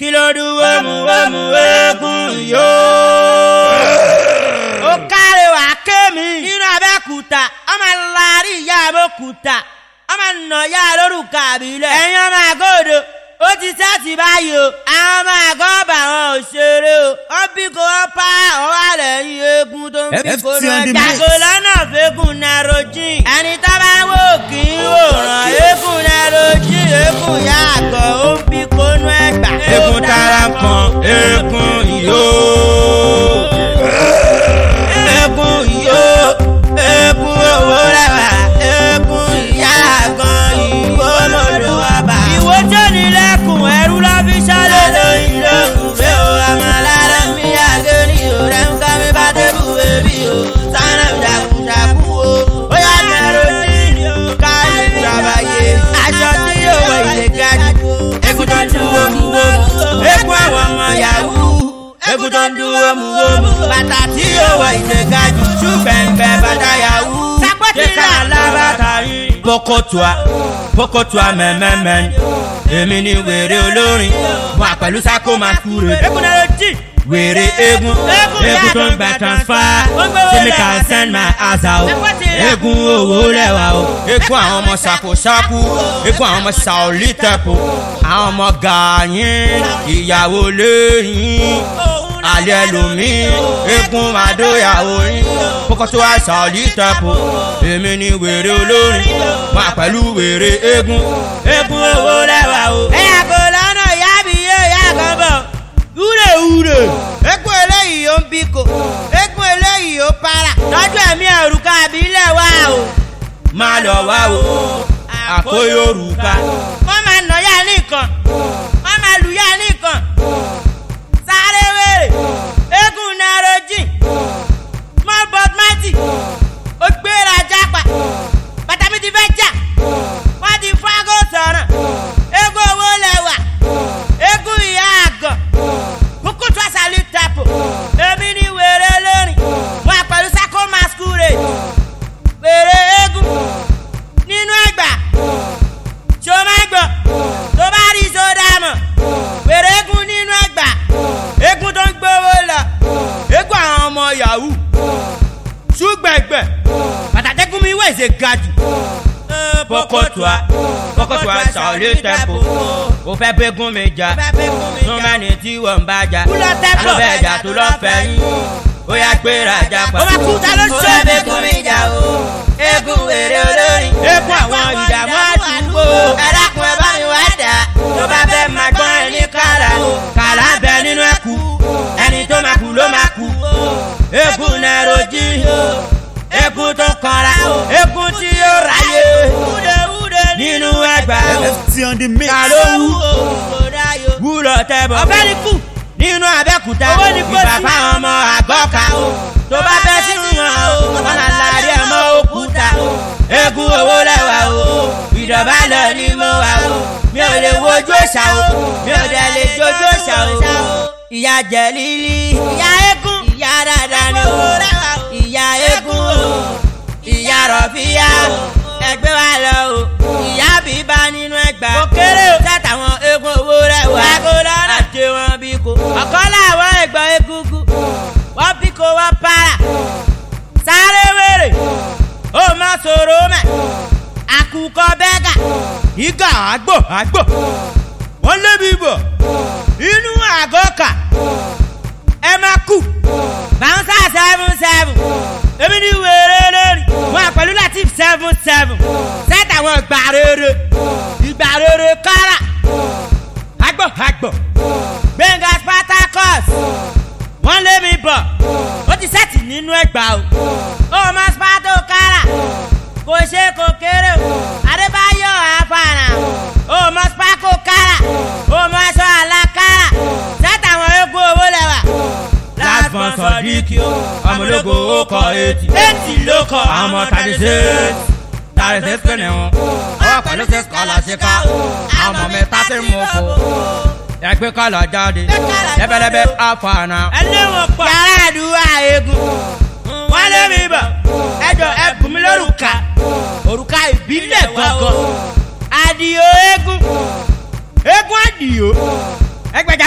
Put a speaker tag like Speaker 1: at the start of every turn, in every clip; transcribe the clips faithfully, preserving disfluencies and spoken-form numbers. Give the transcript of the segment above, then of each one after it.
Speaker 1: Kilo du omu omu egun yo. O kare wa kemi. Nínú Abẹ́òkúta, ọmọ lárí ìyá Abẹ́òkúta. Ọmọ nà ya lórúkọ àbílẹ̀. Ẹ̀yin ọmọ àgọ́dọ̀, ó ti sẹ́ẹ̀tì báyìí o. Àwọn ọmọ àgọ́ bà wọn ò ṣeré o. Wọ́n bí kò wọ́n pa ọwọ́ àlẹ́ yìí eégún tó ń bí kò lọ. Jàgò lọ́nà fẹ́gùn narojin. Ẹni tó bá wò kí n wò ràn eégún narojin. Eégún ya àgọ́ ó ń bí kò nú ẹgbà.
Speaker 2: Eégún tara kan, eégún ìyó.
Speaker 1: Eégún ìyó, eégún owó rẹwà. Eégún ìyá àgọ́ ìwó lọ́dọ̀ wa bá. Ìwó tó nílẹ̀kùn ẹrú lọ́ fi ṣálẹ̀ lóyún lókùn fẹ́ o. Àmàlára mi àgé ní òrẹ́ ń ká mi bá débù bébí o. Sáná ìdàkùnṣàkú o. Ó yá mẹ́rọ ní ká lè gbàgbáyé. Aṣọ tí yóò wọ ilé gájú. Eégún tó ń dúró mú wómú. Eégún àwọn ọmọ yahoo. Eégún tó ń dúró mú wómú. Bàtà tí yóò wọ ilé gájú. Ṣùgbẹ́ǹgbẹ́ bàtà yahoo. Ṣé alábàtà yìí?
Speaker 2: Pokotua, pokotua mẹ́mẹ́mẹ́. Èmi ni wèrè olórin. Wà pẹ̀lú sákó máa kúrè.
Speaker 1: Eégún náà ló jì.
Speaker 2: Wèrè eégún. Eégún tó ń gba transfer. Ṣé mi kà send my house out? Eégún owó lẹ́wà o. Eégún àwọn ọmọ ṣàkóṣàkú. Eégún àwọn ọmọ ṣàolí tẹ̀pọ̀. Àwọn ọmọ gàáyín. Ìyàwó lẹ́yìn. Alẹ́ lomi. Eégún àdóyàwó yín. Pokotua ṣàolí tẹ̀pọ̀. Èmi ni wèrè olórin. Wà pẹ̀lú wèrè eégún. Eégún owó lẹ́wà o.
Speaker 1: Ẹ̀yà kò lọ́nà ìyá mi yóò yá kan bọ̀. Wúre wúre. Eégún eléyìí ó ń bí kò. Eégún eléyìí ó para. Tọ́jú ẹ̀mí òrùka àbílẹ̀ wá o.
Speaker 2: Má lọ wá o. Àkóyò òrùka.
Speaker 1: Wọ́n máa nà yá nìkan. Wọ́n máa lù yá nìkan. Sáré wèrè. Eégún narojin. Small but mighty. Ó gbéra jápa. Bàtà mi ti fẹ́ jà. Wọ́n ti fágó sọ̀rọ̀. Eégún owó lẹ́wà. Eégún ìyá àgọ̀. Pokotua salute tapo. Èmi ni wèrè lórin. Wọ́n pẹ̀lú sákó masquerade. Wèrè eégún. Nínú ẹgbà. Ṣo máa gbọ́? Tó bá rí sódà mọ̀. Wèrè eégún nínú ẹgbà. Eégún tó ń gbówó lọ. Eégún àwọn ọmọ yahoo. Ṣùgbẹ́gbẹ́. Bàtàtẹ́kùn mi wẹ̀ ṣe ga jù.
Speaker 2: Pokotua, Pokotua ṣàolí tẹ̀pọ̀. Ó fẹ́ bégún mi jà. Tún mẹ́ni tí wọ́n ń bá jà. Ló bẹ̀ jà tó lọ́ fẹ́ yín. Ó yá gbéra jápa.
Speaker 1: Ó máa kú ta ló ṣe.
Speaker 2: Ó fẹ́ bégún mi jà o. Eégún wèrè olórin.
Speaker 1: Eégún àwọn ìdààmú àdúgbò.
Speaker 2: Ẹ dákun ẹ bá mi wá dà. Tó bá fẹ́ máa gbọ́n ẹ ní kàrà. Kàrà ń bẹ nínú ẹ̀kú. Ẹni tó máa kú ló máa kú. Eégún narojin. Eégún tó kanra. Eégún tí yóò ráyè. Nínú ẹgbà ta ló wú. Wúlọ̀ tẹ́bọ̀.
Speaker 1: Ọ̀fẹ́ ni kù.
Speaker 2: Nínú Abẹ́òkúta.
Speaker 1: Owó ni kò sí.
Speaker 2: Ìbàbá ọmọ àgọ́ka o. Tó bá fẹ́ sínú wọn o. Wọ́n là lárí ọmọ òkúta o. Eégún owó lẹ́wà o. Ìdọ̀bálẹ̀ ni mo wà o. Mi ò lè wojú òòṣà o. Mi ò dẹ̀ lè jójú òòṣà o. Ìyá Jẹ̀lílì.
Speaker 1: Ìyá eégún.
Speaker 2: Ìyá dáadáa ni o. Ìyá eégún o. Ìyá Rọ̀fíà. Ẹgbẹ́ wa lọ o. Ìyá bíbá nínú ẹgbà.
Speaker 1: Kò kéré o.
Speaker 2: Tàtàwọn eégún owó rẹ̀ wá.
Speaker 1: Àgọ́ lọ́nà.
Speaker 2: Àti wọn bí kò.
Speaker 1: Ọ̀kan láwọn ẹ̀gbọ́n egungun. Wọ́n bí kò wọ́n para. Sáré wèrè. Ó máa sọ̀rọ̀ mẹ́. Àkùkọ bẹ́gà.
Speaker 2: Ìgà àgbò àgbò.
Speaker 1: Wọ́n lébi bọ̀. Inú àgọ́ kà. Ẹ máa kú. Bàǹsà seven seven. Èmi ni wèrè lórí. Wọ́n pẹ̀lú Latif seven seven. Sẹ́tà àwọn ìgbà rere. Ìgbà rere kára. Àgbọ̀ àgbọ̀. Gbẹ̀ngà Spartacus. Wọ́n lé mi bọ̀. Ó ti sẹ́ẹ̀tì nínú ẹgbà o. Ó máa Sparto kára. Kò ṣe kò kéré o. Adébáyọ̀ àfàànà. Ó máa Sparko kára. Ó máa sọ àlàkárà. Sẹ́ẹ̀tì àwọn eégún owó lẹ́wà.
Speaker 2: Last born Sọ̀díkì o. Ọmọ ológo ó kọ eighty.
Speaker 1: Eighty ló kọ.
Speaker 2: Àwọn ọmọ thirty six. thirty six kìíní wọn. Ọwọ́ pẹ̀lú six kọ́lá ṣe ká. Àwọn ọmọ mẹ́ta ti mú fò. Ẹgbẹ́ kọ́lá jáde. Lẹ́bẹ̀lẹ́bẹ̀ àfàànà.
Speaker 1: Ẹni wọn pọ̀. Yàrá àdúrà eégún. Wọ́n lé mi bọ̀. Ẹjọ́ ẹ bùn mi lórúkà. Òrùka ìbílẹ̀ gangan. Àdìo eégún. Eégún àdìo. Ẹgbẹ̀jà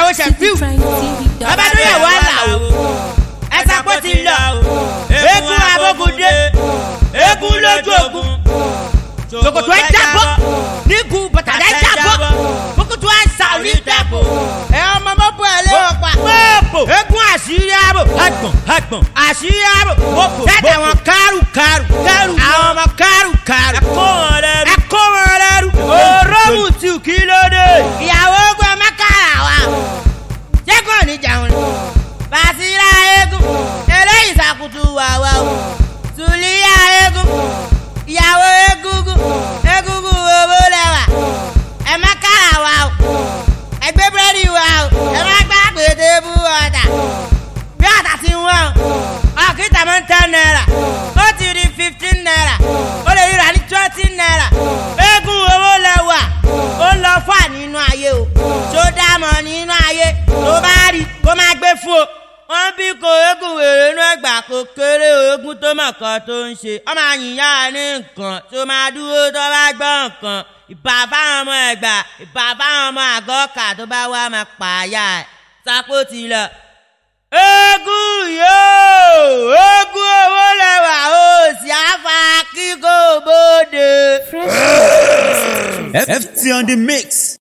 Speaker 1: ìyàwó ṣẹ̀fíù abádúyẹ̀wò àlàó ẹ̀sà pọ̀ ti lọ eégún abógundé eégún lójú ogun ṣòkòtò ẹ̀ jábọ́ nígun bàtàdá ẹ̀ jábọ́ ṣòkòtò ẹ̀ sàrí dàbò ẹ̀ ọmọ mọ́bọ̀ ẹ̀ lé ọ̀pá mọ́bò eégún àṣírí àbò àgbọ̀n àgbọ̀n àṣírí àbò mọ́bò tẹ́tẹ̀ wọn kárù kárù kárù àwọn ọmọ kárù kárù ẹ̀kọ́ wọn lẹ́rú ẹ̀kọ́ wọn lẹ́rú òrómù tí kí ló dé ìyàwó ogun ẹ̀ mẹ́kàrà wa jẹ́kọ̀ọ́ níjà wọn bàtìrà eégún eléyìí sàkùtù wàwà o tùlíyà eégún ìyàwó egúngún egúngún owó lẹ́wà ẹ má kára wa o ẹ gbé búrẹ́dì wa o ẹ má gbá pété bú ọ̀tà bí ọ̀tà ti wọ́n o ọ̀kìtà máa ń ten naira ó ti di fifteen naira ó lè ríra ní twenty naira eégún owó lẹ́wà ó ń lọ fà nínú ayé o tó dámọ̀ nínú ayé tó bá rí kó má gbé fún o wọ́n bí ko eégún wèrè inú ẹgbà kó kéré eégún tó mọ̀ kan tó ń ṣe ọmọ àyìnyá ní nǹkan tó máa dúró tó bá gbọ́ nǹkan ìbà fáwọn ọmọ ẹgbà ìbà fáwọn ọmọ àgọ́kà tó bá wá máa pààyà ẹ̀ sápó ti lọ. eégún yóò eégún owó lẹ́wà ó sì á fa kíkó bóde.
Speaker 3: F T on the mix.